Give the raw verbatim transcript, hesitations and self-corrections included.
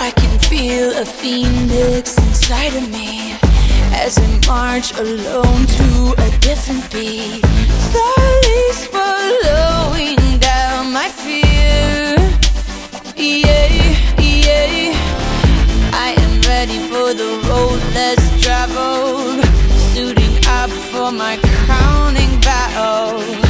I can feel a phoenix inside of me as I march alone to a different beat, slowly swallowing down my fear. Yeah, yeah, I am ready for the road less traveled, suiting up for my crowning battle.